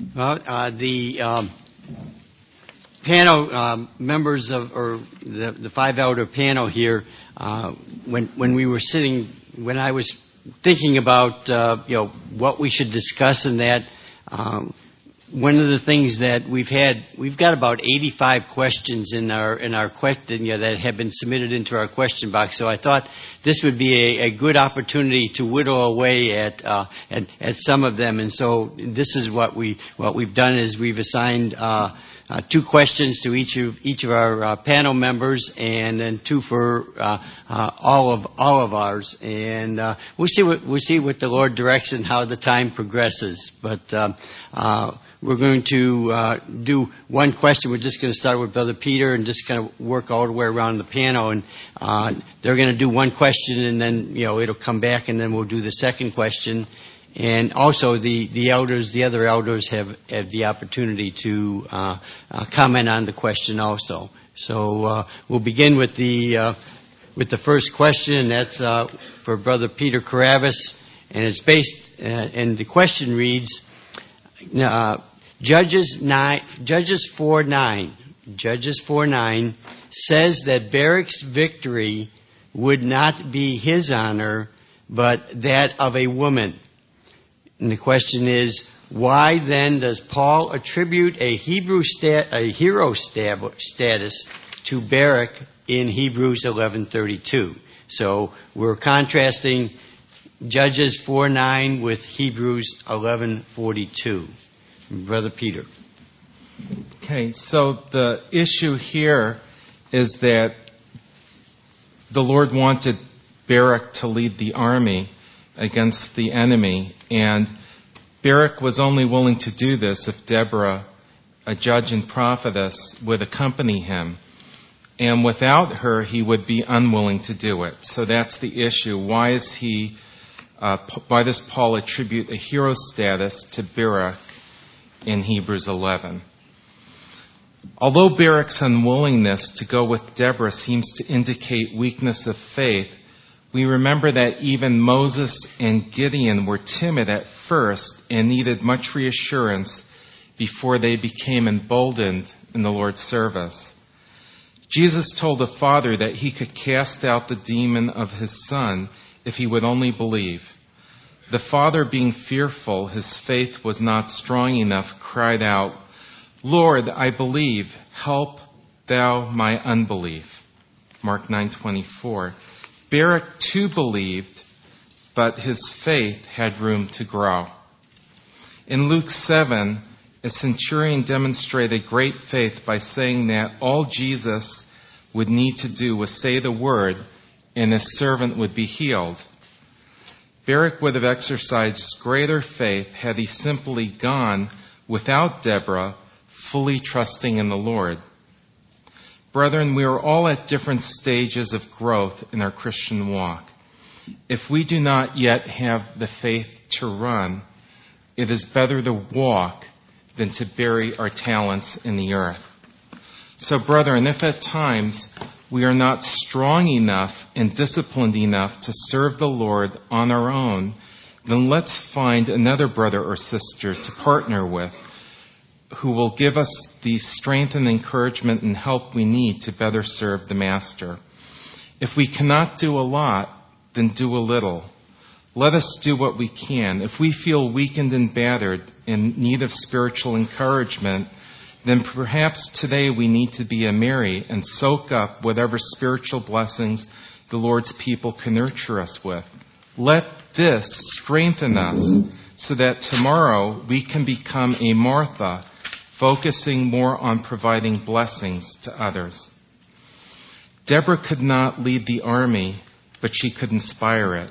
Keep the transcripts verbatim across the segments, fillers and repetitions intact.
Well, uh, the um, panel um, members of, or the, the five elder panel here, uh, when when we were sitting, when I was thinking about uh, you know what we should discuss in that, um, one of the things that we've had, we've got about eighty-five questions in our in our question you know, that have been submitted into our question box. So I thought this would be a, a good opportunity to whittle away at, uh, at at some of them. And so this is what we what we've done is we've assigned uh, uh, two questions to each of each of our uh, panel members, and then two for uh, uh, all of all of ours. And uh, we'll see what we'll see what the Lord directs and how the time progresses. But uh, uh, We're going to uh, do one question. We're just going to start with Brother Peter and just kind of work all the way around the panel. And uh, they're going to do one question, and then you know it'll come back, and then we'll do the second question. And also the, the elders, the other elders have, have the opportunity to uh, uh, comment on the question also. So uh, we'll begin with the uh, with the first question, and that's uh, for Brother Peter Karavis, and it's based. Uh, and the question reads. Uh, Judges nine, Judges four nine, Judges four nine says that Barak's victory would not be his honor, but that of a woman. And the question is, why then does Paul attribute a Hebrew stat, a hero stab, status to Barak in Hebrews eleven thirty-two? So we're contrasting Judges four nine with Hebrews eleven forty-two. Brother Peter. Okay, so the issue here is that the Lord wanted Barak to lead the army against the enemy, and Barak was only willing to do this if Deborah, a judge and prophetess, would accompany him. And without her, he would be unwilling to do it. So that's the issue. Why is he, uh, why does Paul attribute a hero status to Barak in Hebrews eleven? Although Barak's unwillingness to go with Deborah seems to indicate weakness of faith, we remember that even Moses and Gideon were timid at first and needed much reassurance before they became emboldened in the Lord's service. Jesus told the Father that he could cast out the demon of his Son if he would only believe. The Father, being fearful his faith was not strong enough, cried out, "Lord, I believe, help thou my unbelief." Mark nine twenty-four. Barak too believed, but his faith had room to grow. In Luke seven, a centurion demonstrated great faith by saying that all Jesus would need to do was say the word, and his servant would be healed. Barak would have exercised greater faith had he simply gone without Deborah, fully trusting in the Lord. Brethren, we are all at different stages of growth in our Christian walk. If we do not yet have the faith to run, it is better to walk than to bury our talents in the earth. So, brethren, if at times we are not strong enough and disciplined enough to serve the Lord on our own, then let's find another brother or sister to partner with who will give us the strength and encouragement and help we need to better serve the Master. If we cannot do a lot, then do a little. Let us do what we can. If we feel weakened and battered in need of spiritual encouragement, then perhaps today we need to be a Mary and soak up whatever spiritual blessings the Lord's people can nurture us with. Let this strengthen us so that tomorrow we can become a Martha, focusing more on providing blessings to others. Deborah could not lead the army, but she could inspire it.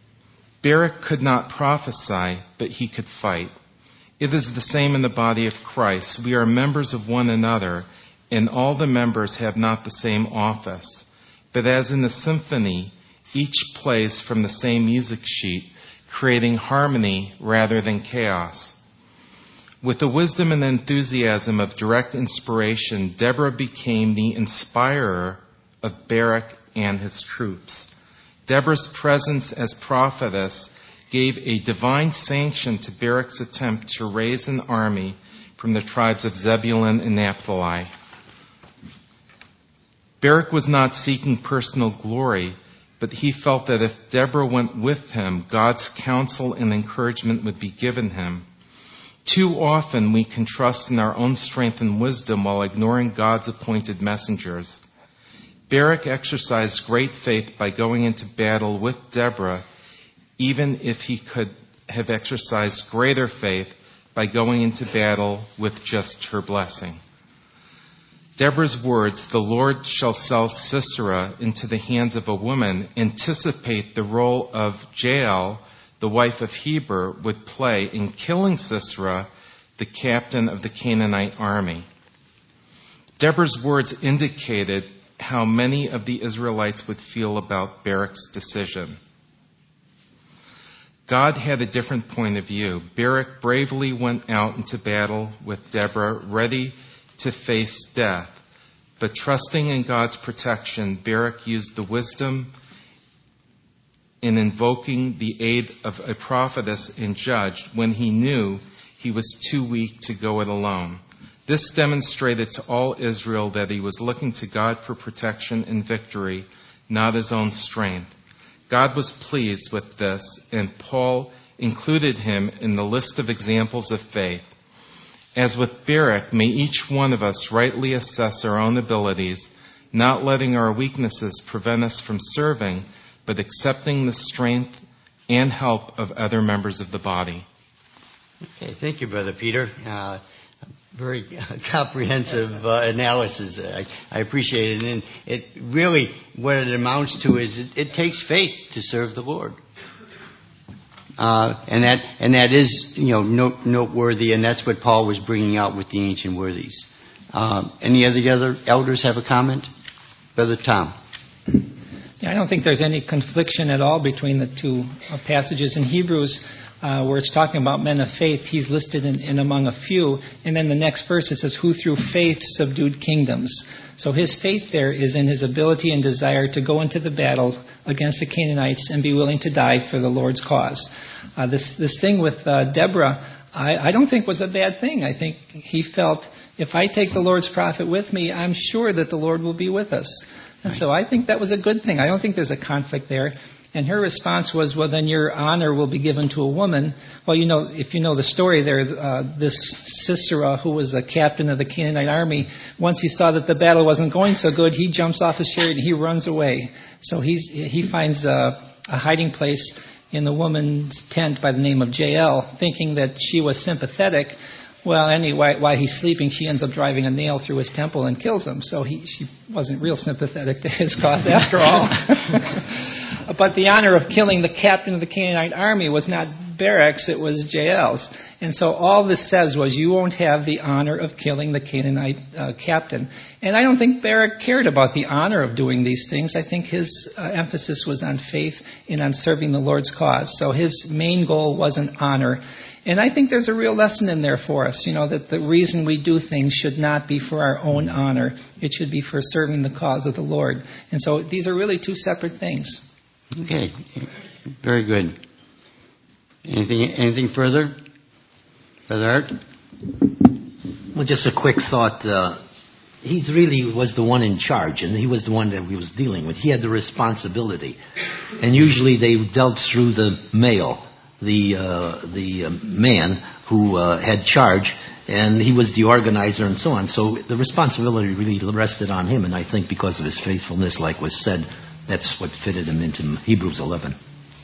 Barak could not prophesy, but he could fight. It is the same in the body of Christ. We are members of one another, and all the members have not the same office. But as in the symphony, each plays from the same music sheet, creating harmony rather than chaos. With the wisdom and enthusiasm of direct inspiration, Deborah became the inspirer of Barak and his troops. Deborah's presence as prophetess gave a divine sanction to Barak's attempt to raise an army from the tribes of Zebulun and Naphtali. Barak was not seeking personal glory, but he felt that if Deborah went with him, God's counsel and encouragement would be given him. Too often we can trust in our own strength and wisdom while ignoring God's appointed messengers. Barak exercised great faith by going into battle with Deborah, even if he could have exercised greater faith by going into battle with just her blessing. Deborah's words, "The Lord shall sell Sisera into the hands of a woman," anticipate the role of Jael, the wife of Heber, would play in killing Sisera, the captain of the Canaanite army. Deborah's words indicated how many of the Israelites would feel about Barak's decision. God had a different point of view. Barak bravely went out into battle with Deborah, ready to face death. But trusting in God's protection, Barak used the wisdom in invoking the aid of a prophetess and judge when he knew he was too weak to go it alone. This demonstrated to all Israel that he was looking to God for protection and victory, not his own strength. God was pleased with this, and Paul included him in the list of examples of faith. As with Barak, may each one of us rightly assess our own abilities, not letting our weaknesses prevent us from serving, but accepting the strength and help of other members of the body. Okay, thank you, Brother Peter. Uh, very comprehensive uh, analysis. I, I appreciate it. And it really, what it amounts to is it, it takes faith to serve the Lord. Uh, and that and that is, you know, note, noteworthy, and that's what Paul was bringing out with the ancient worthies. Uh, any of the other elders have a comment? Brother Tom. Yeah, I don't think there's any confliction at all between the two uh, passages in Hebrews. Uh, where it's talking about men of faith, he's listed in, in among a few. And then the next verse, it says, who through faith subdued kingdoms. So his faith there is in his ability and desire to go into the battle against the Canaanites and be willing to die for the Lord's cause. Uh, this this thing with uh, Deborah, I, I don't think was a bad thing. I think he felt, if I take the Lord's prophet with me, I'm sure that the Lord will be with us. And so I think that was a good thing. I don't think there's a conflict there. And her response was, well, then your honor will be given to a woman. Well, you know, if you know the story there, uh, this Sisera, who was the captain of the Canaanite army, once he saw that the battle wasn't going so good, he jumps off his chariot and he runs away. So he's, he finds a, a hiding place in the woman's tent by the name of Jael, thinking that she was sympathetic. Well, anyway, while he's sleeping, she ends up driving a nail through his temple and kills him. So he, she wasn't real sympathetic to his cause after all. But the honor of killing the captain of the Canaanite army was not Barak's, it was Jael's. And so all this says was, you won't have the honor of killing the Canaanite uh, captain. And I don't think Barak cared about the honor of doing these things. I think his uh, emphasis was on faith and on serving the Lord's cause. So his main goal wasn't honor. And I think there's a real lesson in there for us, you know, that the reason we do things should not be for our own honor. It should be for serving the cause of the Lord. And so these are really two separate things. Okay, very good. Anything anything further? Brother Art? Well, just a quick thought. Uh, he really was the one in charge, and he was the one that he was dealing with. He had the responsibility. And usually they dealt through the male, the uh, the uh, man who uh, had charge, and he was the organizer and so on. So the responsibility really rested on him, and I think because of his faithfulness, like was said, that's what fitted him into Hebrews eleven.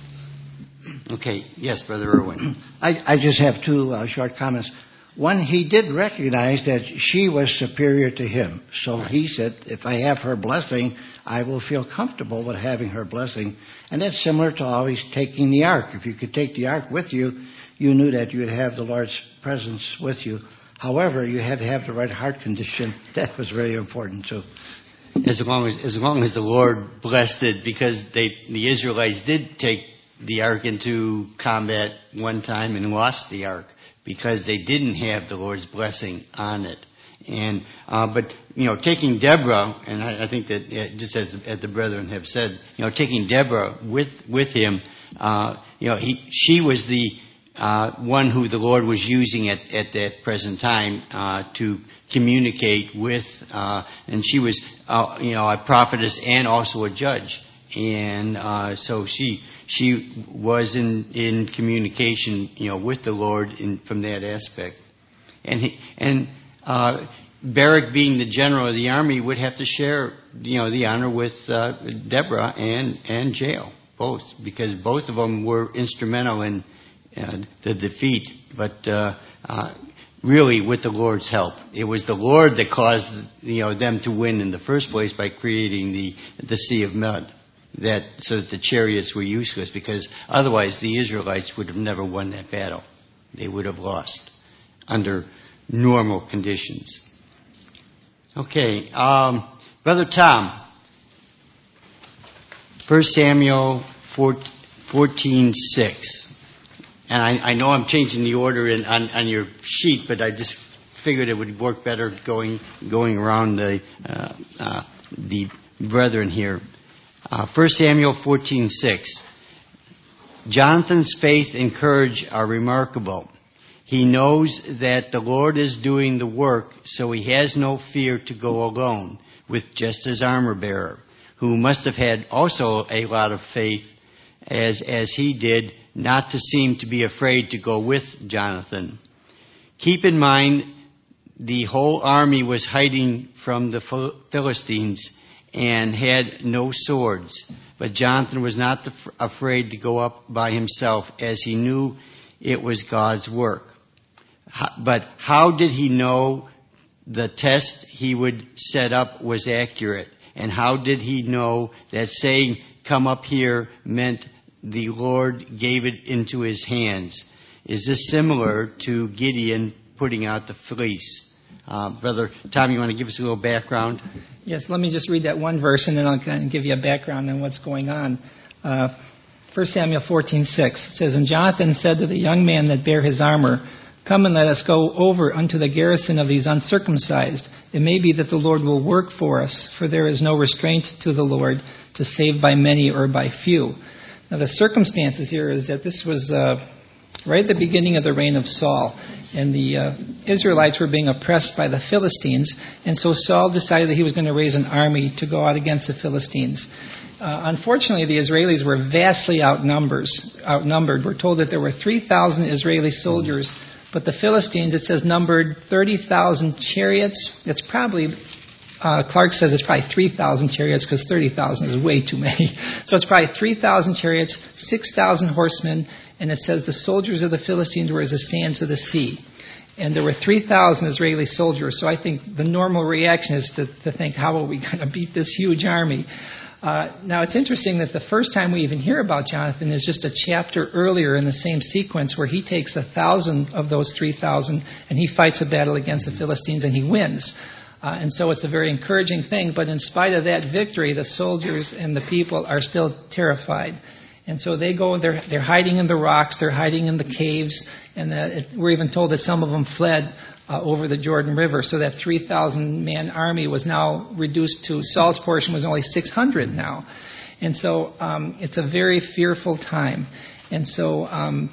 Okay, yes, Brother Irwin. I, I just have two uh, short comments. One, he did recognize that she was superior to him. So right. He said, if I have her blessing, I will feel comfortable with having her blessing. And that's similar to always taking the ark. If you could take the ark with you, you knew that you would have the Lord's presence with you. However, you had to have the right heart condition. That was very important too. As long as as long as the Lord blessed it, because they the Israelites did take the ark into combat one time and lost the ark because they didn't have the Lord's blessing on it. And uh, but you know, taking Deborah, and I, I think that uh, just as the, as the brethren have said, you know, taking Deborah with with him uh, you know, he, she was the uh, one who the Lord was using at, at that present time uh, to communicate with, uh, and she was, uh, you know, a prophetess and also a judge, and uh, so she she was in in communication, you know, with the Lord in, from that aspect, and he, and uh, Barak, being the general of the army, would have to share, you know, the honor with uh, Deborah and and Jael, both, because both of them were instrumental in uh, the defeat, but. Uh, uh, Really, with the Lord's help, it was the Lord that caused, you know, them to win in the first place by creating the the sea of mud, that so that the chariots were useless. Because otherwise, the Israelites would have never won that battle; they would have lost under normal conditions. Okay, um, Brother Tom, First Samuel fourteen six. And I, I know I'm changing the order in, on, on your sheet, but I just figured it would work better going going around the uh, uh, the brethren here. Uh, First Samuel fourteen six. Jonathan's faith and courage are remarkable. He knows that the Lord is doing the work, so he has no fear to go alone with just his armor bearer, who must have had also a lot of faith, as as he did, not to seem to be afraid to go with Jonathan. Keep in mind, the whole army was hiding from the Philistines and had no swords. But Jonathan was not afraid to go up by himself, as he knew it was God's work. But how did he know the test he would set up was accurate? And how did he know that saying, "Come up here," meant the Lord gave it into his hands? Is this similar to Gideon putting out the fleece? Uh, Brother Tom, you want to give us a little background? Yes, let me just read that one verse, and then I'll kind of give you a background on what's going on. Uh, First Samuel fourteen six says, "And Jonathan said to the young man that bare his armor, Come and let us go over unto the garrison of these uncircumcised. It may be that the Lord will work for us, for there is no restraint to the Lord to save by many or by few." Now, the circumstances here is that this was uh, right at the beginning of the reign of Saul, and the uh, Israelites were being oppressed by the Philistines, and so Saul decided that he was going to raise an army to go out against the Philistines. Uh, unfortunately, the Israelis were vastly outnumbers, outnumbered. We're told that there were three thousand Israeli soldiers, but the Philistines, it says, numbered thirty thousand chariots. It's probably... Uh, Clark says it's probably three thousand chariots, because thirty thousand is way too many. So it's probably three thousand chariots, six thousand horsemen, and it says the soldiers of the Philistines were as the sands of the sea. And there were three thousand Israeli soldiers, so I think the normal reaction is to, to think, how are we going to beat this huge army? Uh, now, it's interesting that the first time we even hear about Jonathan is just a chapter earlier in the same sequence, where he takes a thousand of those three thousand and he fights a battle against the Philistines and he wins. Uh, and so it's a very encouraging thing. But in spite of that victory, the soldiers and the people are still terrified. And so they go, they're, they're hiding in the rocks, they're hiding in the caves, and the, it, we're even told that some of them fled uh, over the Jordan River. So that three thousand man army was now reduced to, Saul's portion was only six hundred now. And so um, it's a very fearful time. And so... Um,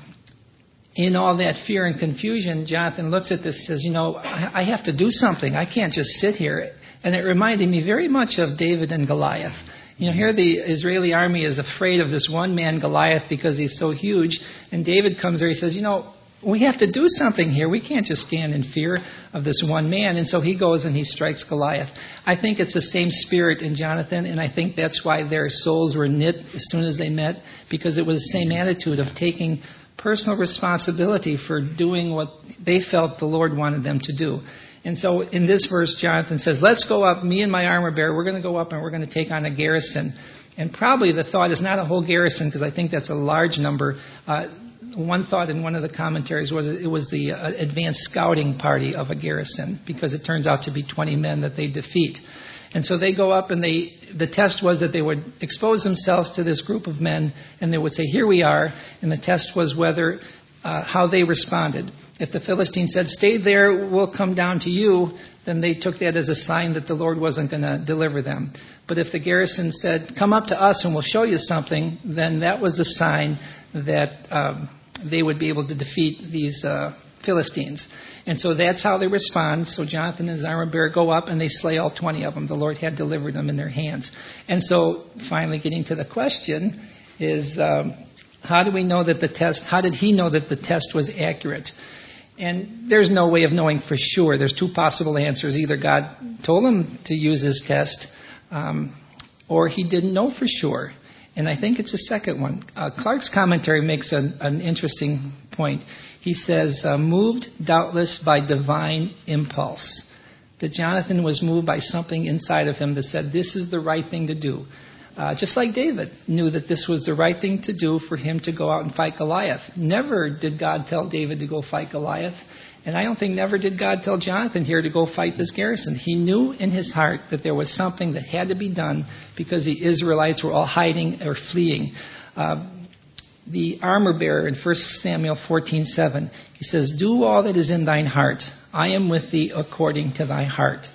In all that fear and confusion, Jonathan looks at this and says, you know, I, I have to do something. I can't just sit here. And it reminded me very much of David and Goliath. You know, here the Israeli army is afraid of this one man, Goliath, because he's so huge. And David comes there, he says, you know, we have to do something here. We can't just stand in fear of this one man. And so he goes and he strikes Goliath. I think it's the same spirit in Jonathan, and I think that's why their souls were knit as soon as they met, because it was the same attitude of taking personal responsibility for doing what they felt the Lord wanted them to do. And so in this verse, Jonathan says, let's go up, me and my armor bearer, we're going to go up and we're going to take on a garrison. And probably the thought is not a whole garrison, because I think that's a large number. Uh, one thought in one of the commentaries was it was the uh, advanced scouting party of a garrison, because it turns out to be twenty men that they defeat. And so they go up, and they the test was that they would expose themselves to this group of men, and they would say, here we are. And the test was whether uh, how they responded. if the Philistines said, stay there, we'll come down to you, then they took that as a sign that the Lord wasn't going to deliver them. But if the garrison said, come up to us and we'll show you something, then that was a sign that um, they would be able to defeat these uh, Philistines. And so that's how they respond. So Jonathan and his armor bearer go up and they slay all twenty of them. The Lord had delivered them in their hands. And so finally getting to the question is, um, how do we know that the test, how did he know that the test was accurate? And there's no way of knowing for sure. There's two possible answers. Either God told him to use his test, um, or he didn't know for sure. And I think it's the second one. Uh, Clark's commentary makes an, an interesting point. He says, uh, moved doubtless by divine impulse. That Jonathan was moved by something inside of him that said, this is the right thing to do. Uh, just like David knew that this was the right thing to do for him to go out and fight Goliath. Never did God tell David to go fight Goliath. And I don't think never did God tell Jonathan here to go fight this garrison. He knew in his heart that there was something that had to be done because the Israelites were all hiding or fleeing. Uh, the armor bearer in First Samuel fourteen seven, he says, do all that is in thine heart. I am with thee according to thy heart.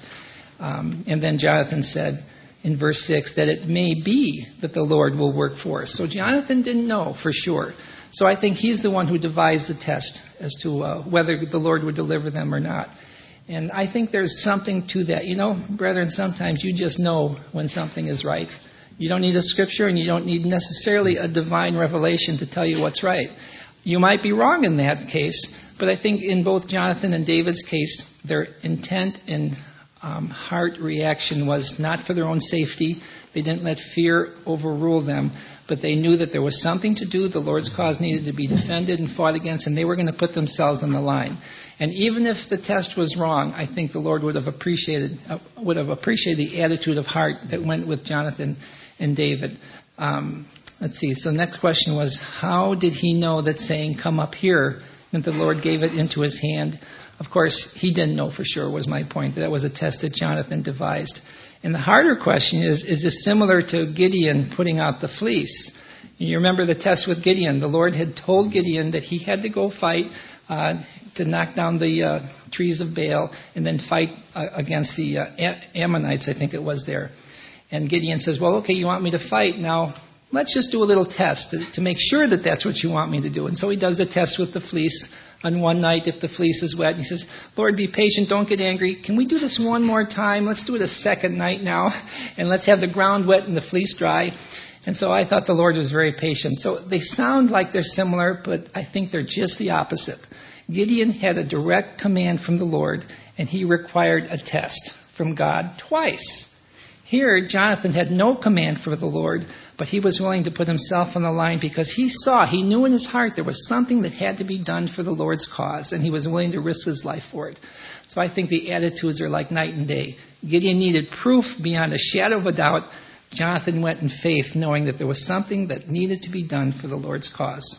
Um, and then Jonathan said, in verse six, that it may be that the Lord will work for us. So Jonathan didn't know for sure. So I think he's the one who devised the test as to uh, whether the Lord would deliver them or not. And I think there's something to that. You know, brethren, sometimes you just know when something is right. You don't need a scripture and you don't need necessarily a divine revelation to tell you what's right. You might be wrong in that case, but I think in both Jonathan and David's case, their intent and Um, heart reaction was not for their own safety. They didn't let fear overrule them, but they knew that there was something to do. The Lord's cause needed to be defended and fought against, and they were going to put themselves on the line. And even if the test was wrong, I think the Lord would have appreciated uh, would have appreciated the attitude of heart that went with Jonathan and David. Um, let's see. So the next question was, how did he know that saying, come up here, that the Lord gave it into his hand? Of course, he didn't know for sure, was my point. That was a test that Jonathan devised. And the harder question is, is this similar to Gideon putting out the fleece? You remember the test with Gideon. The Lord had told Gideon that he had to go fight uh, to knock down the uh, trees of Baal and then fight uh, against the uh, Ammonites, I think it was there. And Gideon says, well, okay, you want me to fight. Now, let's just do a little test to, to make sure that that's what you want me to do. And so he does a test with the fleece. On one night, if the fleece is wet, and he says, Lord, be patient, don't get angry. Can we do this one more time? Let's do it a second night now, and let's have the ground wet and the fleece dry. And so I thought the Lord was very patient. So they sound like they're similar, but I think they're just the opposite. Gideon had a direct command from the Lord, and he required a test from God twice. Here, Jonathan had no command from the Lord, but he was willing to put himself on the line because he saw, he knew in his heart there was something that had to be done for the Lord's cause, and he was willing to risk his life for it. So I think the attitudes are like night and day. Gideon needed proof beyond a shadow of a doubt. Jonathan went in faith, knowing that there was something that needed to be done for the Lord's cause.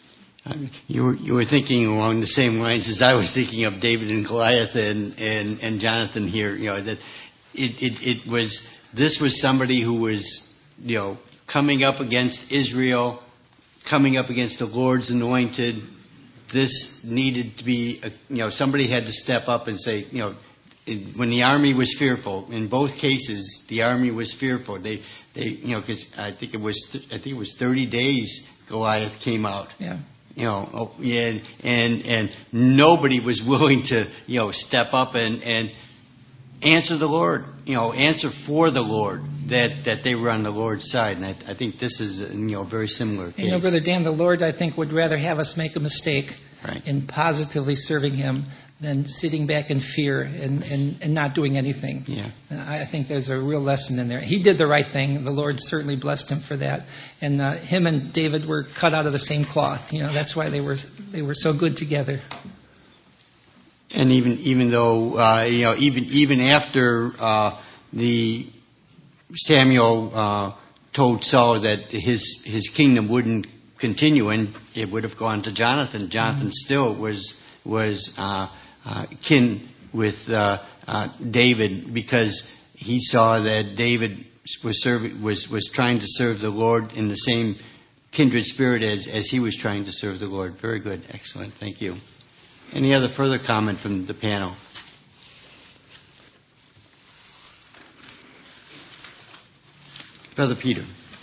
You were, you were thinking along the same lines as I was thinking of David and Goliath and, and, and Jonathan here. You know, that it, it, it was... This was somebody who was, you know, coming up against Israel, coming up against the Lord's anointed. This needed to be, a, you know, somebody had to step up and say, you know, it, when the army was fearful, in both cases, the army was fearful. They, they, you know, because I think it was, I think it was thirty days Goliath came out. Yeah. You know, oh, yeah, and and nobody was willing to, you know, step up and and. Answer the Lord, you know, answer for the Lord, that, that they were on the Lord's side. And I, I think this is, you know, a very similar case. You know, Brother Dan, the Lord, I think, would rather have us make a mistake right. in positively serving Him than sitting back in fear and, and, and not doing anything. Yeah. I think there's a real lesson in there. He did the right thing. The Lord certainly blessed him for that. And uh, him and David were cut out of the same cloth. You know, that's why they were they were so good together. And even even though uh, you know even even after uh, the Samuel uh, told Saul that his his kingdom wouldn't continue and it would have gone to Jonathan, Jonathan mm-hmm. still was was uh, uh, kin with uh, uh, David because he saw that David was serving was was trying to serve the Lord in the same kindred spirit as as he was trying to serve the Lord. Very good, excellent, thank you. Any other further comment from the panel? Brother Peter.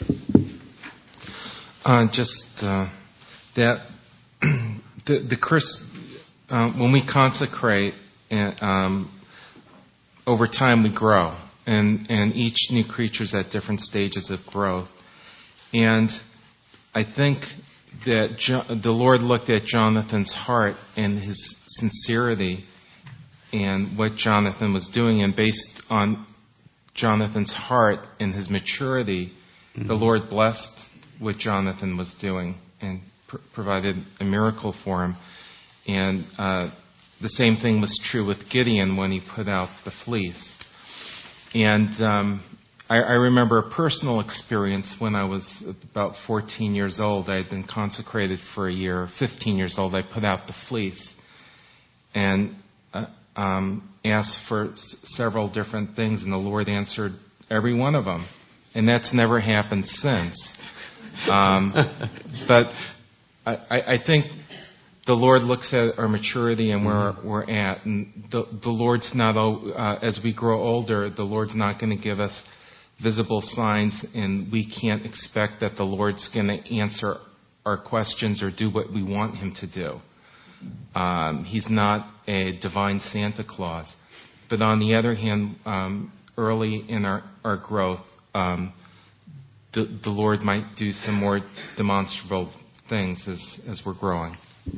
Uh, just uh, that the the Chris, uh, when we consecrate, and, um, over time we grow, and and each new creature is at different stages of growth, and I think that jo- the Lord looked at Jonathan's heart and his sincerity, and what Jonathan was doing, and based on Jonathan's heart and his maturity, mm-hmm. the Lord blessed what Jonathan was doing and pr- provided a miracle for him. And uh, the same thing was true with Gideon when he put out the fleece. And um, I, I remember a personal experience when I was about fourteen years old. I had been consecrated for a year. fifteen years old, I put out the fleece. And uh, Um, asked for s- several different things, and the Lord answered every one of them. And that's never happened since. Um, but I, I, I think the Lord looks at our maturity and where mm-hmm. we're at. And the, the Lord's not, uh, as we grow older, the Lord's not going to give us visible signs, and we can't expect that the Lord's going to answer our questions or do what we want Him to do. Um, he's not a divine Santa Claus. But on the other hand, um, early in our, our growth, um, the, the Lord might do some more demonstrable things as, as we're growing.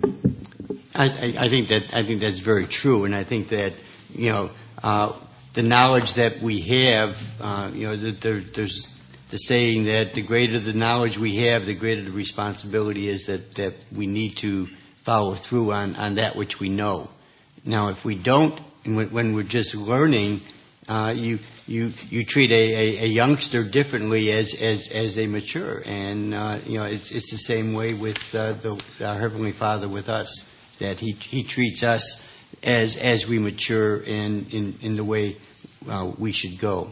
I, I, I think that I think that's very true, and I think that you know uh, the knowledge that we have, uh, you know, there, there's the saying that the greater the knowledge we have, the greater the responsibility is that, that we need to follow through on, on that which we know. Now, if we don't, and when, when we're just learning, uh, you you you treat a, a, a youngster differently as, as, as they mature, and uh, you know it's it's the same way with uh, the, our Heavenly Father with us, that He He treats us as as we mature in in, in the way uh, we should go.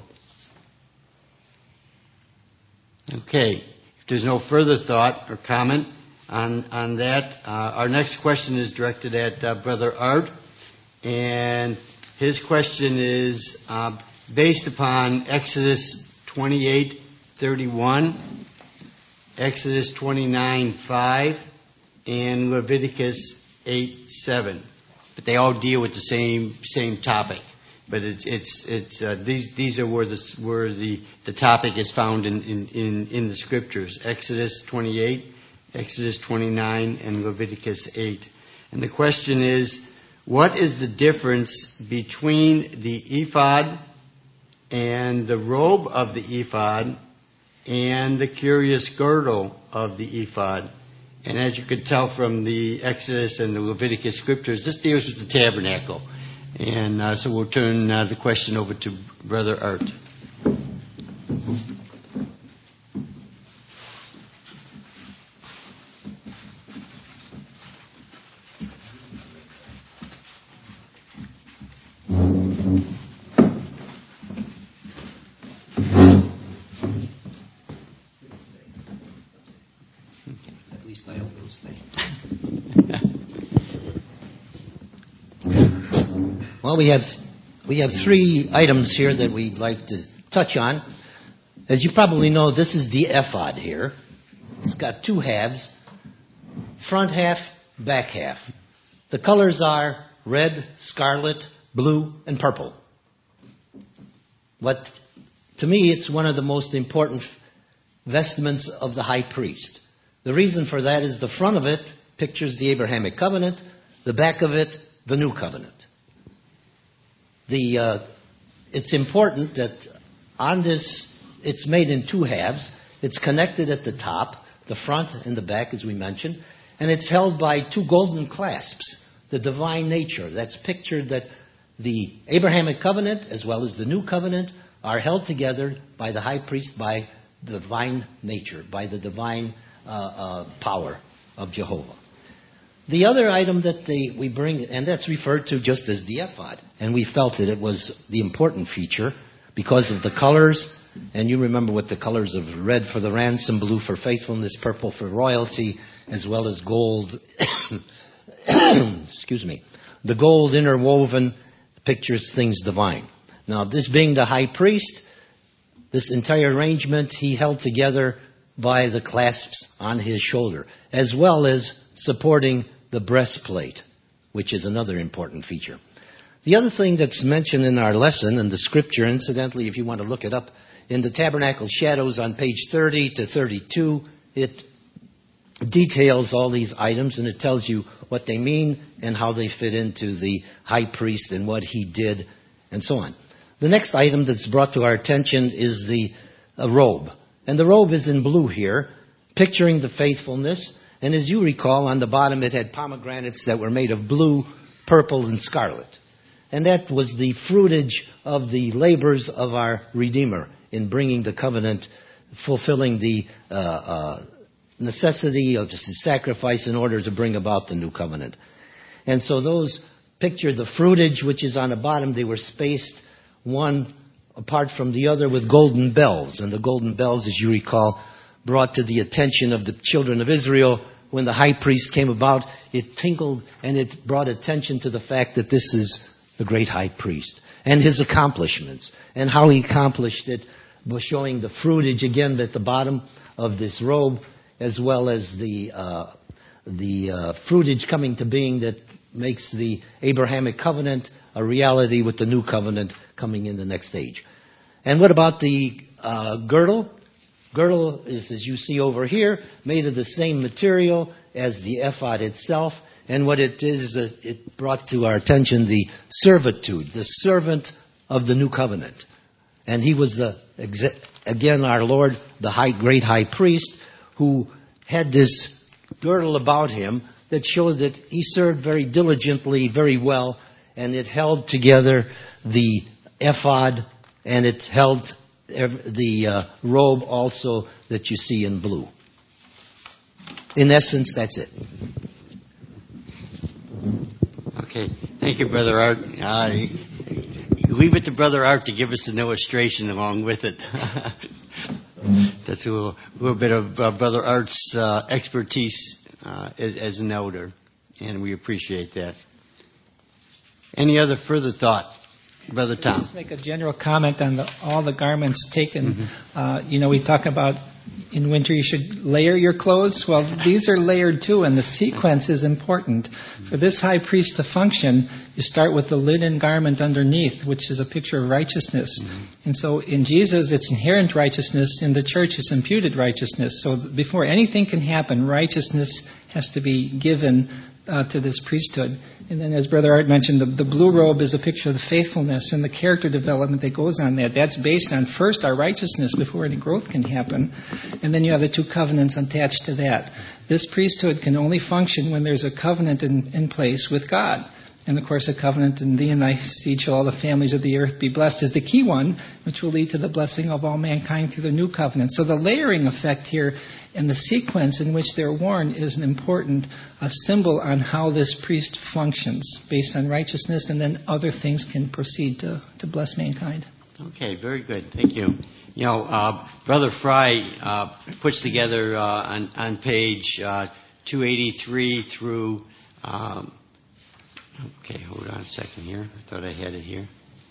Okay, if there's no further thought or comment on on that, uh, our next question is directed at uh, Brother Art, and his question is uh, based upon Exodus twenty-eight thirty-one, Exodus twenty-nine five, and Leviticus eight seven. But they all deal with the same same topic. But it's it's it's uh, these these are where the where the, the topic is found in, in, in, in the scriptures. Exodus twenty-eight, Exodus twenty-nine, and Leviticus eight. And the question is, what is the difference between the ephod and the robe of the ephod and the curious girdle of the ephod? And as you could tell from the Exodus and the Leviticus scriptures, this deals with the tabernacle. And uh, so we'll turn uh, the question over to Brother Art. At least I hope you'll stay. Well, we have we have three items here that we'd like to touch on. As you probably know, this is the ephod here. It's got two halves, front half, back half. The colors are red, scarlet, blue, and purple. What, to me, it's one of the most important vestments of the high priest. The reason for that is the front of it pictures the Abrahamic covenant, the back of it, the new covenant. The, uh, it's important that on this, it's made in two halves. It's connected at the top, the front and the back, as we mentioned, and it's held by two golden clasps, the divine nature. That's pictured that the Abrahamic covenant, as well as the new covenant, are held together by the high priest, by the divine nature, by the divine uh, uh, power of Jehovah. The other item that they, we bring, and that's referred to just as the ephod, and we felt that it was the important feature because of the colors, and you remember what the colors of red for the ransom, blue for faithfulness, purple for royalty, as well as gold excuse me, the gold interwoven pictures things divine. Now, this being the high priest, this entire arrangement he held together by the clasps on his shoulder, as well as supporting the breastplate, which is another important feature. The other thing that's mentioned in our lesson, and the scripture, incidentally, if you want to look it up, in the Tabernacle Shadows on page thirty to thirty-two, it details all these items, and it tells you what they mean and how they fit into the high priest and what he did, and so on. The next item that's brought to our attention is the uh, robe. And the robe is in blue here, picturing the faithfulness. And as you recall, on the bottom it had pomegranates that were made of blue, purple, and scarlet. And that was the fruitage of the labors of our Redeemer in bringing the covenant, fulfilling the uh, uh, necessity of his sacrifice in order to bring about the new covenant. And so those picture the fruitage, which is on the bottom. They were spaced one apart from the other with golden bells. And the golden bells, as you recall, brought to the attention of the children of Israel when the high priest came about. It tinkled and it brought attention to the fact that this is the great high priest and his accomplishments and how he accomplished it by showing the fruitage again at the bottom of this robe, as well as the uh, the uh, fruitage coming to being that makes the Abrahamic covenant a reality with the new covenant coming in the next age. And what about the uh, girdle? Girdle is, as you see over here, made of the same material as the ephod itself. And what it is, uh, it brought to our attention the servitude, the servant of the new covenant. And he was the, again, our Lord, the high, great high priest, who had this girdle about him that showed that he served very diligently, very well, and it held together the ephod, and it held the uh, robe also that you see in blue. In essence, that's it. Okay, thank you, Brother Art. Uh, leave it to Brother Art to give us an illustration along with it. That's a little, little bit of uh, Brother Art's uh, expertise uh, as, as an elder, and we appreciate that. Any other further thought, Brother Tom? Just make a general comment on the, all the garments taken. Mm-hmm. Uh, you know, we talk about in winter you should layer your clothes. Well, these are layered too, and the sequence is important. For this high priest to function, you start with the linen garment underneath, which is a picture of righteousness. Mm-hmm. And so in Jesus, it's inherent righteousness. In the church, it's imputed righteousness. So before anything can happen, righteousness has to be given Uh, to this priesthood. And then, as Brother Art mentioned, the, the blue robe is a picture of the faithfulness and the character development that goes on that. That's based on first our righteousness before any growth can happen. And then you have the two covenants attached to that. This priesthood can only function when there's a covenant in, in place with God. And of course, a covenant in thee and thy seed shall all the families of the earth be blessed is the key one, which will lead to the blessing of all mankind through the new covenant. So the layering effect here and the sequence in which they're worn is an important uh, symbol on how this priest functions based on righteousness, and then other things can proceed to, to bless mankind. Okay, very good. Thank you. You know, uh, Brother Fry uh, puts together uh, on, on page uh, two eighty-three through... Um, Okay, hold on a second here. I thought I had it here.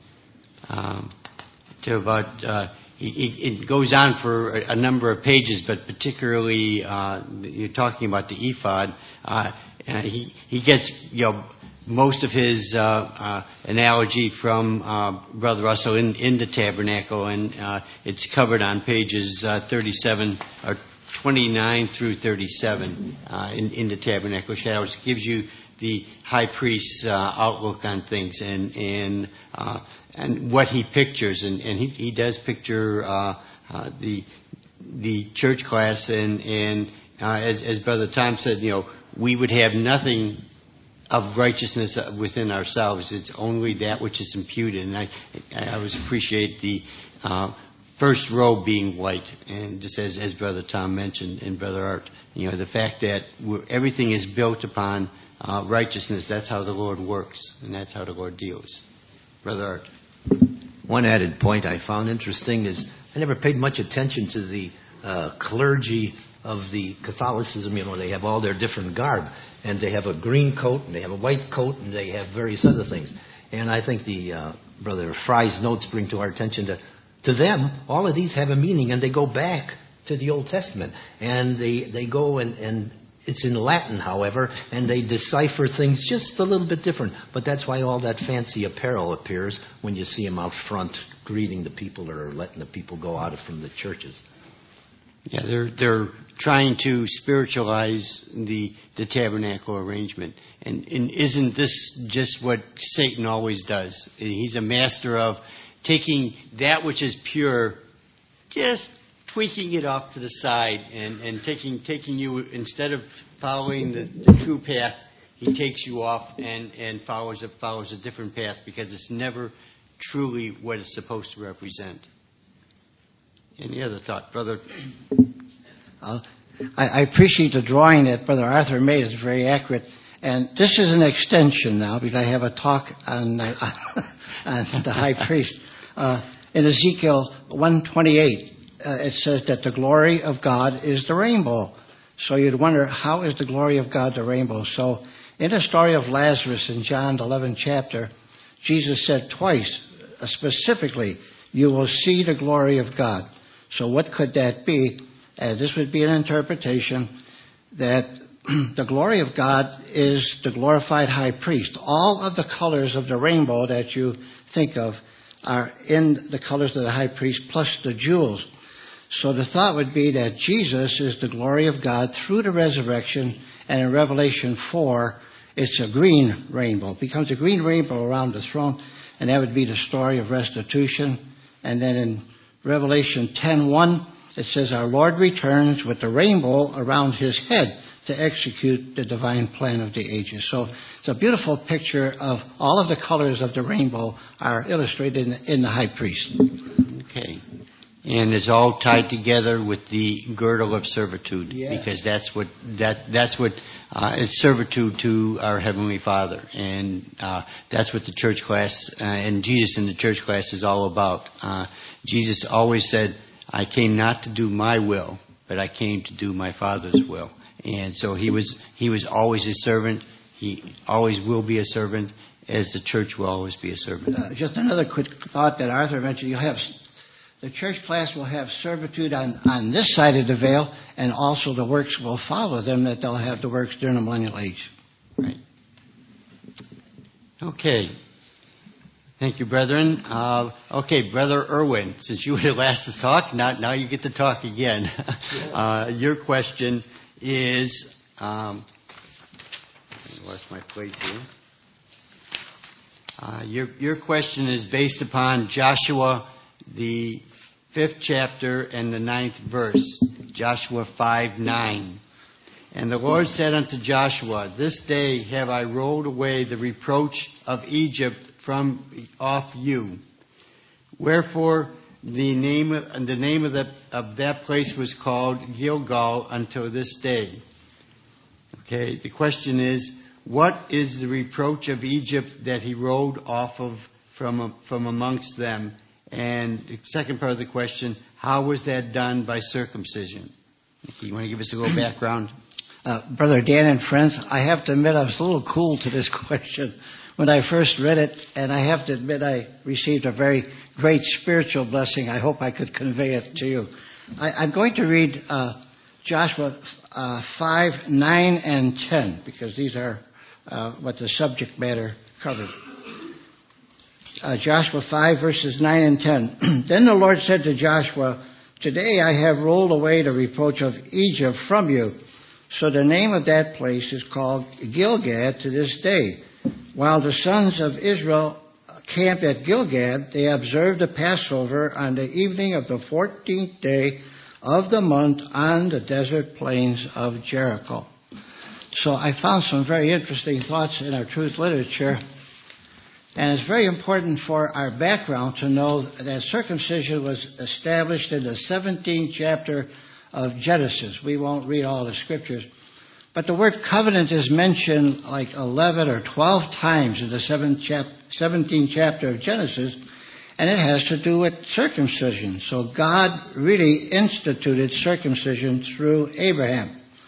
Um, to about, uh, it, it goes on for a, a number of pages, but particularly uh, you're talking about the ephod. Uh, and he he gets you know most of his uh, uh, analogy from uh, Brother Russell in, in the tabernacle, and uh, it's covered on pages uh, thirty-seven or twenty-nine through thirty-seven uh, in, in the tabernacle shadows. It gives you the high priest's uh, outlook on things and and uh, and what he pictures, and, and he, he does picture uh, uh, the the church class, and and uh, as as Brother Tom said, you know, we would have nothing of righteousness within ourselves. It's only that which is imputed, and I I always appreciate the uh, first robe being white, and just as as Brother Tom mentioned and Brother Art, you know, the fact that we're, everything is built upon Uh, righteousness. That's how the Lord works, and that's how the Lord deals. Brother Art. One added point I found interesting is I never paid much attention to the uh, clergy of the Catholicism. You know, they have all their different garb. and they have a green coat, and they have a white coat, and they have various other things. And I think the uh, Brother Fry's notes bring to our attention that to them, all of these have a meaning, and they go back to the Old Testament. And they, they go and, and it's in Latin, however, and they decipher things just a little bit different. But that's why all that fancy apparel appears when you see them out front greeting the people or letting the people go out from the churches. Yeah, they're they're trying to spiritualize the the tabernacle arrangement, and and isn't this just what Satan always does? He's a master of taking that which is pure, just tweaking it off to the side, and and taking taking you, instead of following the, the true path, he takes you off and and follows a follows a different path, because it's never truly what it's supposed to represent. Any other thought, Brother? Uh, I, I appreciate the drawing that Brother Arthur made. It's very accurate. And this is an extension now, because I have a talk on, uh, on the high priest. Uh, in Ezekiel one twenty-eight, uh, it says that the glory of God is the rainbow. So you'd wonder, how is the glory of God the rainbow? So in the story of Lazarus in John the eleventh chapter, Jesus said twice, uh, specifically, you will see the glory of God. So what could that be? Uh, this would be an interpretation that the glory of God is the glorified high priest. All of the colors of the rainbow that you think of are in the colors of the high priest, plus the jewels. So the thought would be that Jesus is the glory of God through the resurrection, and in Revelation four, it's a green rainbow. It becomes a green rainbow around the throne, and that would be the story of restitution. And then in Revelation ten one, it says, our Lord returns with the rainbow around his head to execute the divine plan of the ages. So it's a beautiful picture of all of the colors of the rainbow are illustrated in, in the high priest. Okay. And it's all tied together with the girdle of servitude, Yeah. because that's what that that's what uh, it's servitude to our Heavenly Father, and uh, that's what the church class uh, and Jesus in the church class is all about. Uh, Jesus always said, "I came not to do my will, but I came to do my Father's will." And so he was he was always a servant. He always will be a servant, as the church will always be a servant. Uh, just another quick thought that Arthur mentioned. You have the church class will have servitude on, on this side of the veil, and also the works will follow them, that they'll have the works during the millennial age. Right. Okay. Thank you, brethren. Uh, okay, Brother Irwin, since you were the last to talk, now, now you get to talk again. uh, your question is, um, I lost my place here. Uh, your, your question is based upon Joshua, the fifth chapter and the ninth verse, Joshua five nine. And the Lord said unto Joshua, this day have I rolled away the reproach of Egypt from off you. Wherefore the name the name of, the, of that place was called Gilgal until this day. Okay, the question is, what is the reproach of Egypt that he rolled off of from from amongst them? And the second part of the question, how was that done by circumcision? Okay, you want to give us a little background? Uh, Brother Dan and friends, I have to admit I was a little cool to this question when I first read it, and I have to admit I received a very great spiritual blessing. I hope I could convey it to you. I, I'm going to read uh, Joshua uh, five, nine, and ten, because these are uh, what the subject matter covers. Uh, Joshua five, verses nine and ten. Then the Lord said to Joshua, today I have rolled away the reproach of Egypt from you. So the name of that place is called Gilgad to this day. While the sons of Israel camped at Gilgad, they observed the Passover on the evening of the fourteenth day of the month on the desert plains of Jericho. So I found some very interesting thoughts in our truth literature. And it's very important for our background to know that circumcision was established in the seventeenth chapter of Genesis. We won't read all the scriptures. But the word covenant is mentioned like eleven or twelve times in the seventeenth chapter of Genesis, and it has to do with circumcision. So God really instituted circumcision through Abraham.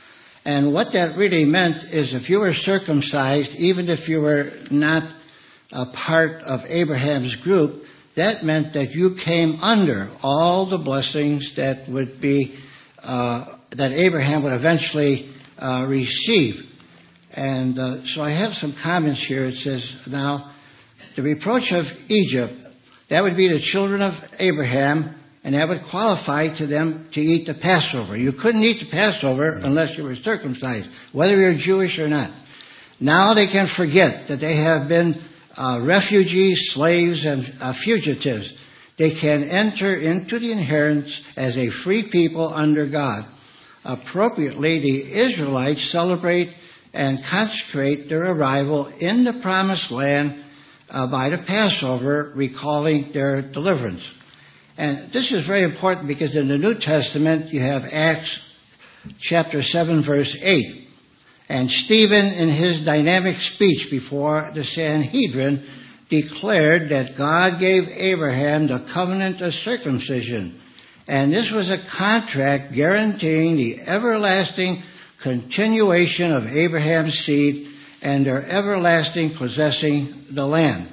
And what that really meant is if you were circumcised, even if you were not a part of Abraham's group, that meant that you came under all the blessings that would be, uh, that Abraham would eventually uh, receive. And uh, so I have some comments here. It says, now, the reproach of Egypt, that would be the children of Abraham, and that would qualify to them to eat the Passover. You couldn't eat the Passover unless you were circumcised, whether you're Jewish or not. Now they can forget that they have been uh, refugees, slaves, and uh, fugitives. They can enter into the inheritance as a free people under God. Appropriately, the Israelites celebrate and consecrate their arrival in the promised land uh, by the Passover, recalling their deliverance. And this is very important because in the New Testament you have Acts chapter seven verse eight. And Stephen, in his dynamic speech before the Sanhedrin, declared that God gave Abraham the covenant of circumcision. And this was a contract guaranteeing the everlasting continuation of Abraham's seed and their everlasting possessing the land.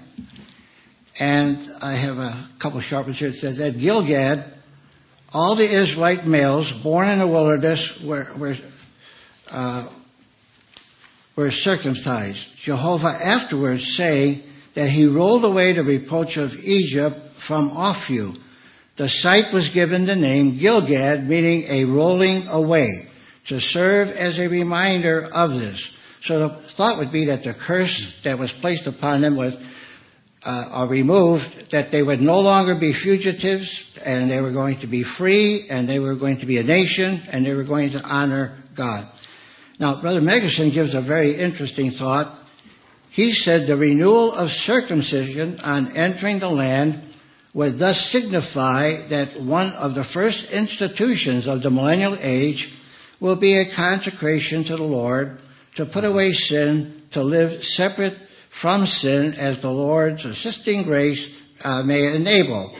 And I have a couple of short ones here. It says that Gilgad, all the Israelite males born in the wilderness were were, uh, were circumcised. Jehovah afterwards saying that he rolled away the reproach of Egypt from off you. The site was given the name Gilgad, meaning a rolling away, to serve as a reminder of this. So the thought would be that the curse that was placed upon them was Uh, are removed, that they would no longer be fugitives, and they were going to be free, and they were going to be a nation, and they were going to honor God. Now, Brother Megerson gives a very interesting thought. He said the renewal of circumcision on entering the land would thus signify that one of the first institutions of the millennial age will be a consecration to the Lord, to put away sin, to live separate from sin as the Lord's assisting grace uh, may enable.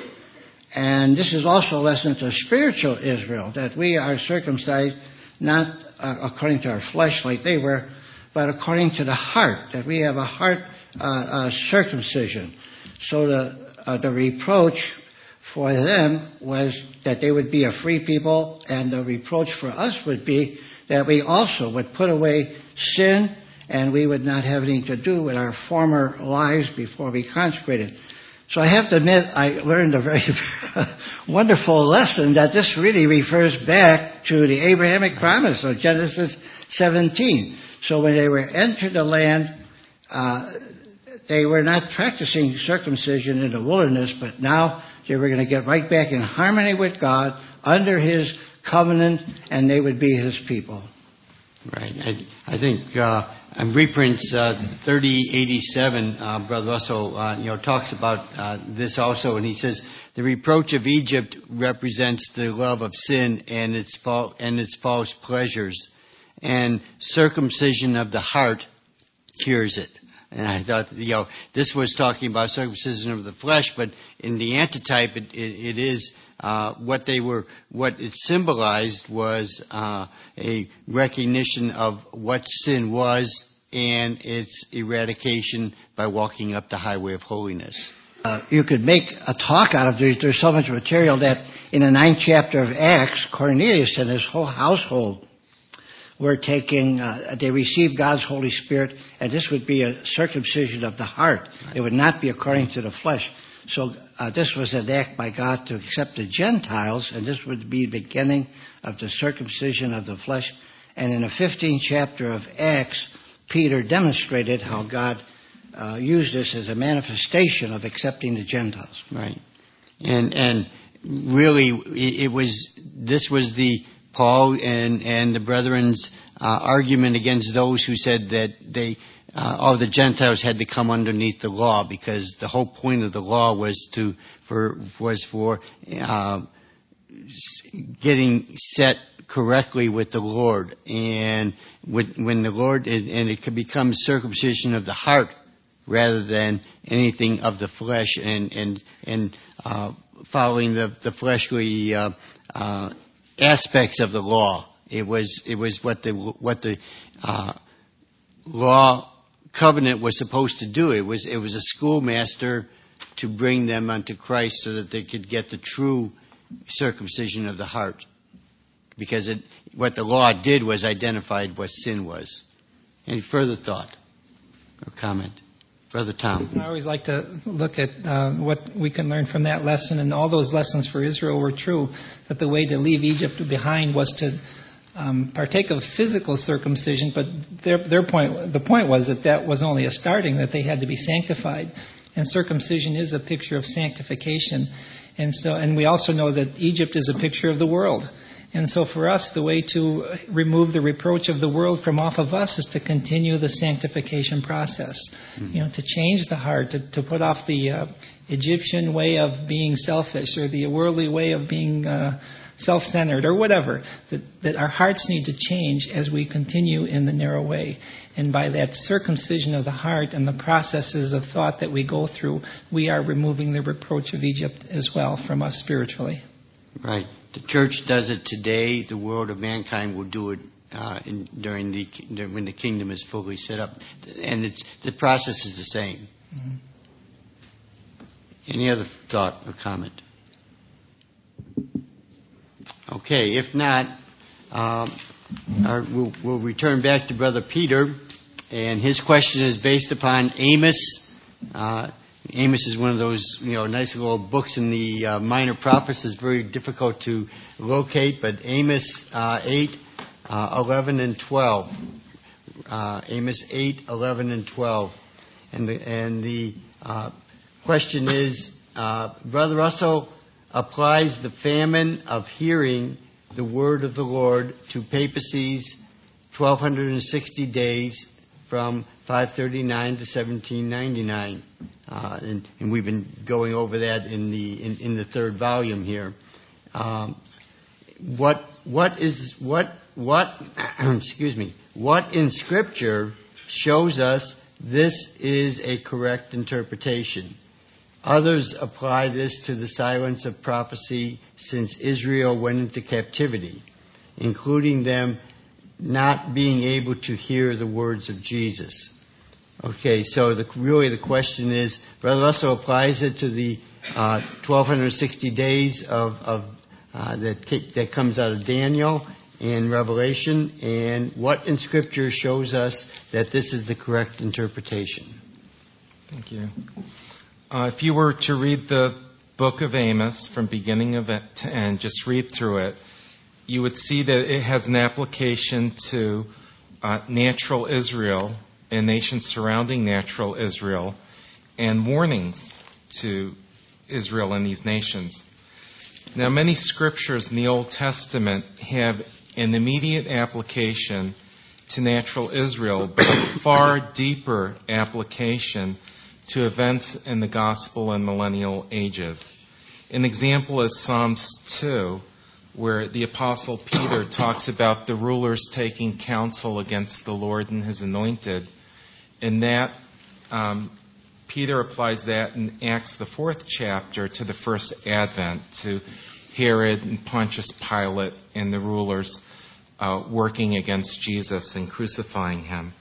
And this is also a lesson to spiritual Israel, that we are circumcised not uh, according to our flesh like they were, but according to the heart, that we have a heart uh, uh, circumcision. So the, uh, the reproach for them was that they would be a free people, and the reproach for us would be that we also would put away sin, and we would not have anything to do with our former lives before we consecrated. So I have to admit, I learned a very wonderful lesson that this really refers back to the Abrahamic promise of Genesis seventeen. So when they were entered the land, uh, they were not practicing circumcision in the wilderness, but now they were going to get right back in harmony with God under His covenant, and they would be His people. Right. I, I think uh, on reprints uh, thirty eighty-seven, uh, Brother Russell, uh, you know, talks about uh, this also, and he says the reproach of Egypt represents the love of sin and its fal- and its false pleasures, and circumcision of the heart cures it. And I thought, you know, this was talking about circumcision of the flesh, but in the antitype, it, it, it is uh, what they were, what it symbolized was uh, a recognition of what sin was and its eradication by walking up the highway of holiness. Uh, you could make a talk out of this. There's so much material that in the ninth chapter of Acts, Cornelius and his whole household were taking, uh, they received God's Holy Spirit, and this would be a circumcision of the heart. Right. It would not be according to the flesh. So uh, this was an act by God to accept the Gentiles, and this would be the beginning of the circumcision of the flesh. And in the fifteenth chapter of Acts, Peter demonstrated how God uh, used this as a manifestation of accepting the Gentiles. Right. And and really, it was this was the Paul and, and the brethren's uh, argument against those who said that they, uh, all the Gentiles had to come underneath the law, because the whole point of the law was to for was for uh, getting set correctly with the Lord, and with, when the Lord and it could become circumcision of the heart rather than anything of the flesh, and and and uh, following the the fleshly Uh, uh, aspects of the law. It was it was what the what the uh, law covenant was supposed to do. It was it was a schoolmaster to bring them unto Christ so that they could get the true circumcision of the heart. Because it, what the law did was identified what sin was. Any further thought or comment? Brother Tom. I always like to look at uh, what we can learn from that lesson, and all those lessons for Israel were true, that the way to leave Egypt behind was to um, partake of physical circumcision, but their, their point, the point was that that was only a starting, that they had to be sanctified. And circumcision is a picture of sanctification. And so, and we also know that Egypt is a picture of the world. And so for us, the way to remove the reproach of the world from off of us is to continue the sanctification process. Mm-hmm. You know, to change the heart, to, to put off the uh, Egyptian way of being selfish or the worldly way of being uh, self-centered or whatever. That, that our hearts need to change as we continue in the narrow way. And by that circumcision of the heart and the processes of thought that we go through, we are removing the reproach of Egypt as well from us spiritually. Right. The church does it today. The world of mankind will do it uh, in, during the when the kingdom is fully set up, and it's the process is the same. Mm-hmm. Any other thought or comment? Okay. If not, um, our, we'll, we'll return back to Brother Peter, and his question is based upon Amos. Uh, Amos is one of those, you know, nice little books in the uh, Minor Prophets. It's very difficult to locate, but Amos uh, eight, uh, eleven, and twelve. Uh, Amos eight, eleven, and twelve. And the, and the uh, question is, uh, Brother Russell applies the famine of hearing the word of the Lord to papacy's twelve sixty days from five thirty-nine to seventeen ninety-nine, uh, and, and we've been going over that in the in, in the third volume here. Um, what what is what what excuse me? What in Scripture shows us this is a correct interpretation? Others apply this to the silence of prophecy since Israel went into captivity, including them not being able to hear the words of Jesus. Okay, so the, really the question is, Brother Russell applies it to the uh, twelve sixty days of, of uh, that that comes out of Daniel and Revelation, and what in Scripture shows us that this is the correct interpretation? Thank you. Uh, if you were to read the book of Amos from beginning of it to end, just read through it, you would see that it has an application to uh, natural Israel and nations surrounding natural Israel, and warnings to Israel and these nations. Now, many scriptures in the Old Testament have an immediate application to natural Israel, but a far deeper application to events in the gospel and millennial ages. An example is Psalms two, where the Apostle Peter talks about the rulers taking counsel against the Lord and His anointed. And that, um, Peter applies that in Acts, the fourth chapter, to the first advent, to Herod and Pontius Pilate and the rulers uh, working against Jesus and crucifying Him.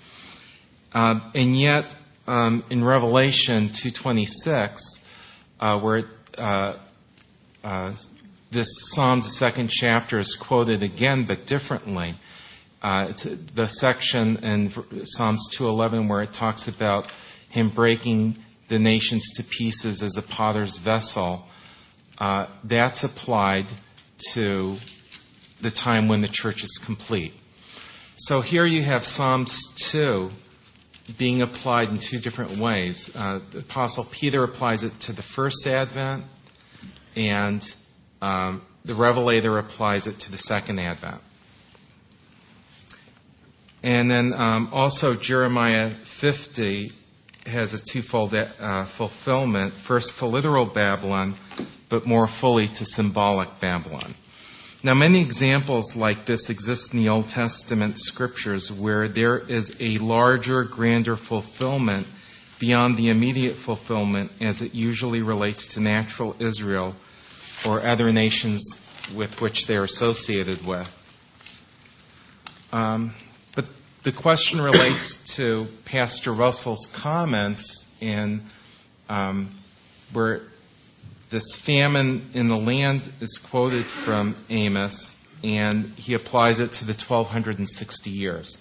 Uh, and yet, um, in Revelation two twenty-six, uh, where it, uh, uh, this Psalm's second chapter is quoted again, but differently. Uh, it's the section in Psalms two eleven where it talks about Him breaking the nations to pieces as a potter's vessel. Uh, that's applied to the time when the church is complete. So here you have Psalms two being applied in two different ways. Uh, the Apostle Peter applies it to the first advent, and Um, the Revelator applies it to the second advent. And then um, also Jeremiah fifty has a twofold uh, fulfillment, first to literal Babylon, but more fully to symbolic Babylon. Now, many examples like this exist in the Old Testament scriptures where there is a larger, grander fulfillment beyond the immediate fulfillment as it usually relates to natural Israel or other nations with which they are associated with. Um, but the question relates to Pastor Russell's comments in um, where this famine in the land is quoted from Amos, and he applies it to the twelve sixty years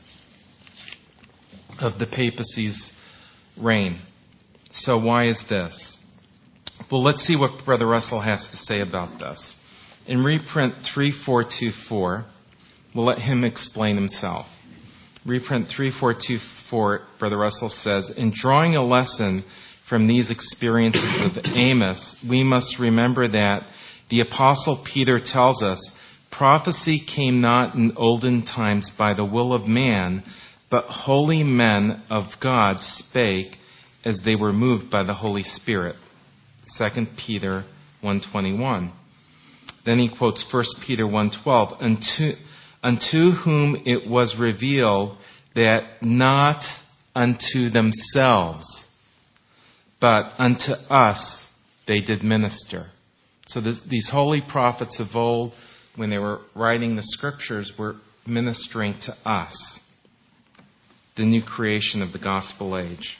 of the papacy's reign. So why is this? Well, let's see what Brother Russell has to say about this. In reprint three four two four, we'll let him explain himself. Reprint three four two four, Brother Russell says, in drawing a lesson from these experiences of Amos, we must remember that the Apostle Peter tells us, prophecy came not in olden times by the will of man, but holy men of God spake as they were moved by the Holy Spirit. Second Peter one twenty-one. Then he quotes First Peter one twelve. Unto, unto whom it was revealed that not unto themselves, but unto us they did minister. So this, these holy prophets of old, when they were writing the scriptures, were ministering to us, the new creation of the gospel age.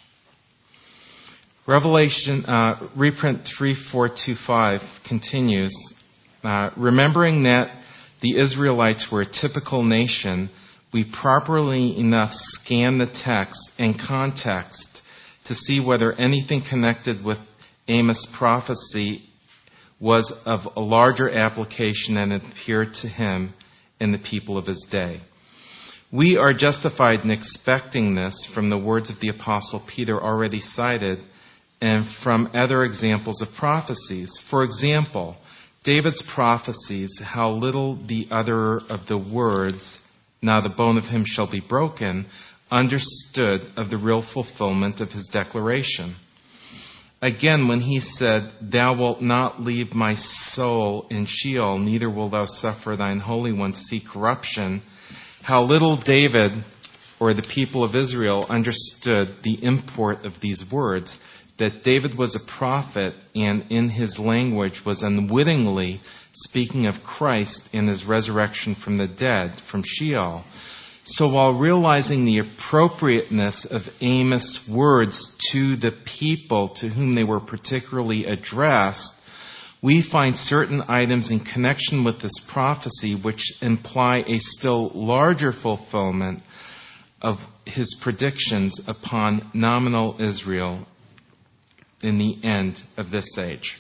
Revelation, uh, reprint three four two five continues, uh, remembering that the Israelites were a typical nation, we properly enough scan the text and context to see whether anything connected with Amos' prophecy was of a larger application than it appeared to him and the people of his day. We are justified in expecting this from the words of the Apostle Peter already cited and from other examples of prophecies. For example, David's prophecies, how little the utterer of the words, now the bone of him shall be broken, understood of the real fulfillment of his declaration. Again, when he said, thou wilt not leave my soul in Sheol, neither wilt thou suffer thine Holy One to see corruption, how little David, or the people of Israel, understood the import of these words, that David was a prophet and in his language was unwittingly speaking of Christ and his resurrection from the dead, from Sheol. So while realizing the appropriateness of Amos' words to the people to whom they were particularly addressed, we find certain items in connection with this prophecy which imply a still larger fulfillment of his predictions upon nominal Israel in the end of this age.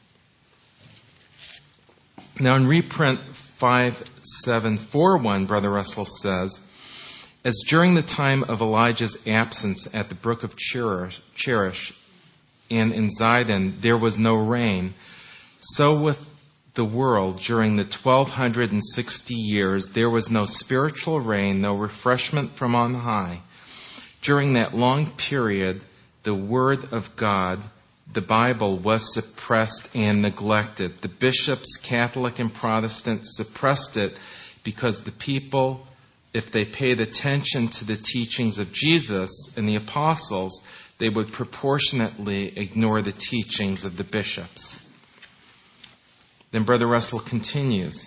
Now in reprint five seven four one, Brother Russell says, as during the time of Elijah's absence at the brook of Cherith and in Zidon there was no rain, so with the world during the twelve sixty years there was no spiritual rain, no refreshment from on high. During that long period, the Word of God, the Bible, was suppressed and neglected. The bishops, Catholic and Protestant, suppressed it because the people, if they paid attention to the teachings of Jesus and the apostles, they would proportionately ignore the teachings of the bishops. Then Brother Russell continues.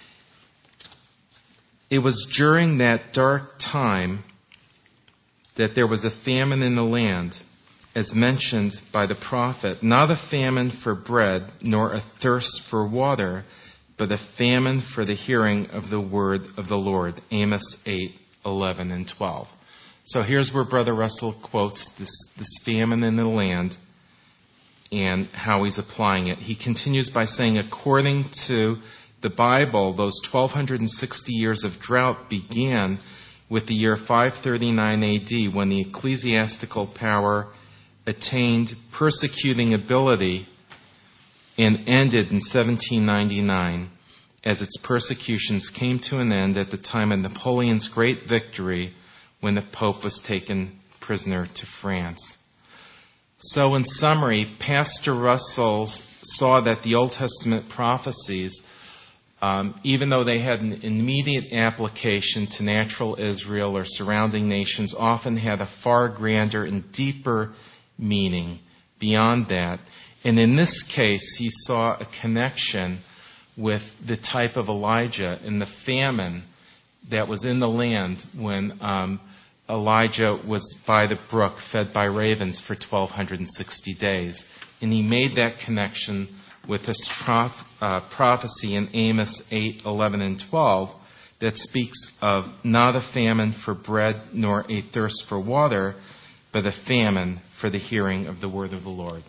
It was during that dark time that there was a famine in the land, as mentioned by the prophet, not a famine for bread, nor a thirst for water, but a famine for the hearing of the word of the Lord. Amos eight, eleven, and twelve. So here's where Brother Russell quotes this, this famine in the land and how he's applying it. He continues by saying, according to the Bible, those twelve sixty years of drought began with the year five thirty-nine A D, when the ecclesiastical power attained persecuting ability and ended in seventeen ninety-nine, as its persecutions came to an end at the time of Napoleon's great victory when the Pope was taken prisoner to France. So in summary, Pastor Russell saw that the Old Testament prophecies, um, even though they had an immediate application to natural Israel or surrounding nations, often had a far grander and deeper meaning beyond that. And in this case, he saw a connection with the type of Elijah and the famine that was in the land when um, Elijah was by the brook, fed by ravens for twelve sixty days. And he made that connection with this prof- uh, prophecy in Amos eight, eleven, and twelve that speaks of not a famine for bread nor a thirst for water, but a famine for the hearing of the word of the Lord.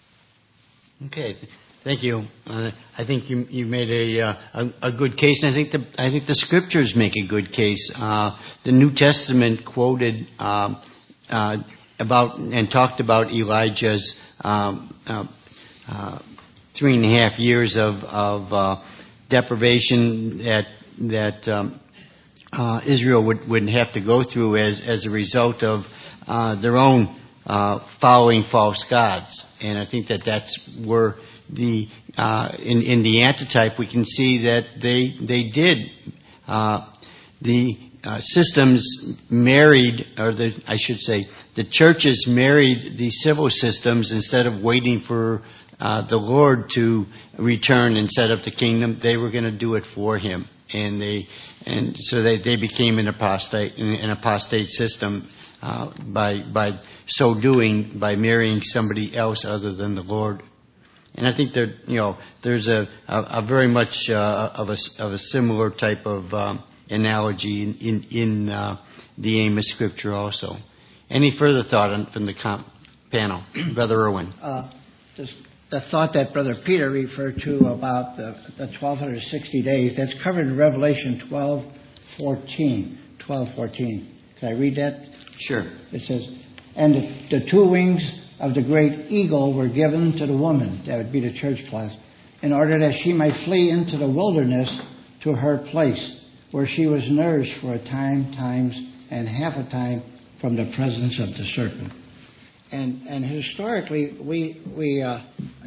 Okay, thank you. Uh, I think you you made a, uh, a a good case, and I think the I think the scriptures make a good case. Uh, the New Testament quoted um, uh, about and talked about Elijah's um, uh, uh, three and a half years of of uh, deprivation that that um, uh, Israel would would have to go through as as a result of uh, their own uh, following false gods, and I think that that's where the uh, in in the antitype we can see that they they did uh, the uh, systems married, or the I should say the churches married the civil systems instead of waiting for uh, the Lord to return and set up the kingdom. They were going to do it for Him, and they and so they, they became an apostate an apostate system uh, by by so doing, by marrying somebody else other than the Lord. And I think there, you know, there's a, a, a very much uh, of a of a similar type of um, analogy in in, in uh, the Amos scripture also. Any further thought on, from the comp panel, Brother Irwin? Uh, just the thought that Brother Peter referred to about the, the twelve sixty days, that's covered in Revelation twelve fourteen. twelve fourteen. Can I read that? Sure. It says, "And the, the two wings of the great eagle were given to the woman," that would be the church class, "in order that she might flee into the wilderness to her place, where she was nourished for a time, times, and half a time from the presence of the serpent." And and historically, we we uh,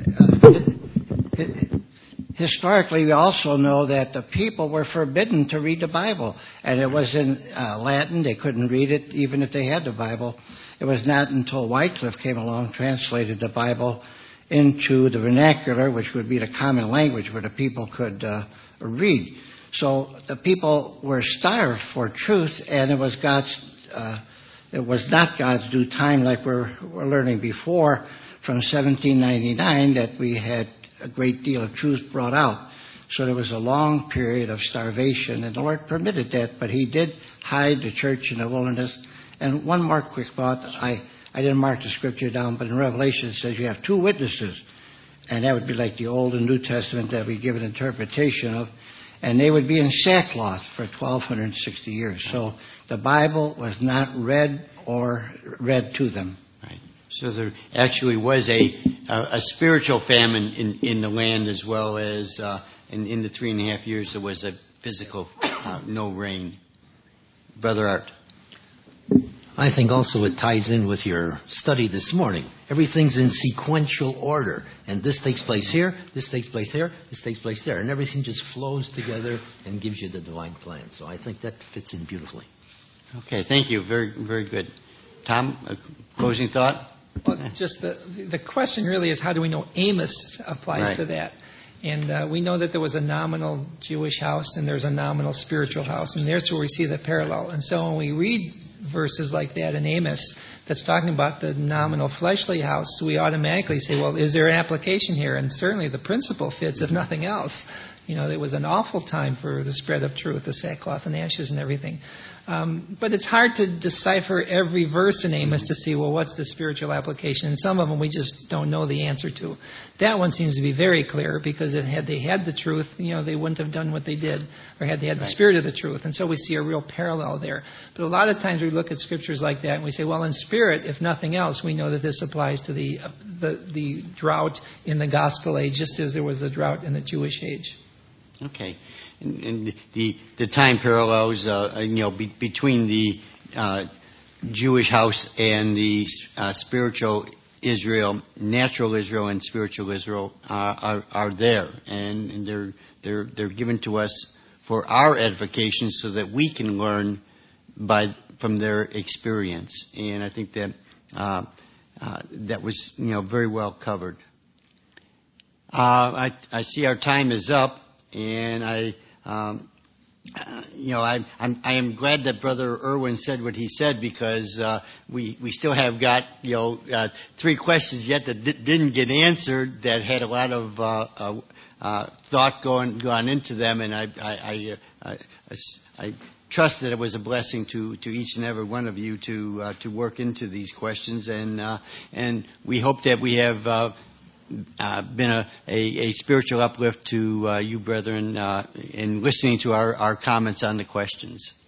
uh, historically we also know that the people were forbidden to read the Bible, and it was in uh, Latin. They couldn't read it even if they had the Bible. It was not until Wycliffe came along, translated the Bible into the vernacular, which would be the common language where the people could uh, read. So the people were starved for truth, and it was God's. Uh, it was not God's due time, like we're, we're learning before from seventeen ninety-nine, that we had a great deal of truth brought out. So there was a long period of starvation, and the Lord permitted that, but He did hide the church in the wilderness. And one more quick thought. I, I didn't mark the scripture down, but in Revelation it says you have two witnesses. And that would be like the Old and New Testament that we give an interpretation of. And they would be in sackcloth for twelve sixty years. So the Bible was not read or read to them. Right. So there actually was a a, a spiritual famine in, in the land, as well as uh, in, in the three and a half years there was a physical uh, no rain. Brother Art. I think also it ties in with your study this morning. Everything's in sequential order. And this takes place here, this takes place here, this takes place there. And everything just flows together and gives you the divine plan. So I think that fits in beautifully. Okay, thank you. Very, very good. Tom, a closing thought? Well, just the, the question really is, how do we know Amos applies Right. to that? And uh, we know that there was a nominal Jewish house and there's a nominal spiritual house. And there's where we see the parallel. And so when we read verses like that in Amos that's talking about the nominal fleshly house, we automatically say, well, is there an application here? And certainly the principle fits, if nothing else. You know, it was an awful time for the spread of truth, the sackcloth and ashes and everything. Um, but it's hard to decipher every verse in Amos to see, well, what's the spiritual application? And some of them we just don't know the answer to. That one seems to be very clear, because if had they had the truth, you know, they wouldn't have done what they did, or had they had the spirit of the truth. And so we see a real parallel there. But a lot of times we look at scriptures like that and we say, well, in spirit, if nothing else, we know that this applies to the uh, the, the drought in the gospel age, just as there was a drought in the Jewish age. Okay. And, and the the time parallels, uh, you know, be, between the uh, Jewish house and the uh, spiritual Israel, natural Israel and spiritual Israel uh, are are there, and, and they're they're they're given to us for our edification, so that we can learn by from their experience. And I think that uh, uh, that was, you know, very well covered. Uh, I I see our time is up. And I um, Uh, you know, I, I'm I am glad that Brother Irwin said what he said, because uh, we we still have got you know uh, three questions yet that di- didn't get answered, that had a lot of uh, uh, uh, thought going gone into them, and I I I, uh, I I trust that it was a blessing to, to each and every one of you to uh, to work into these questions, and uh, and we hope that we have. Uh, Uh, been a, a, a spiritual uplift to uh, you, brethren, uh, in listening to our, our comments on the questions.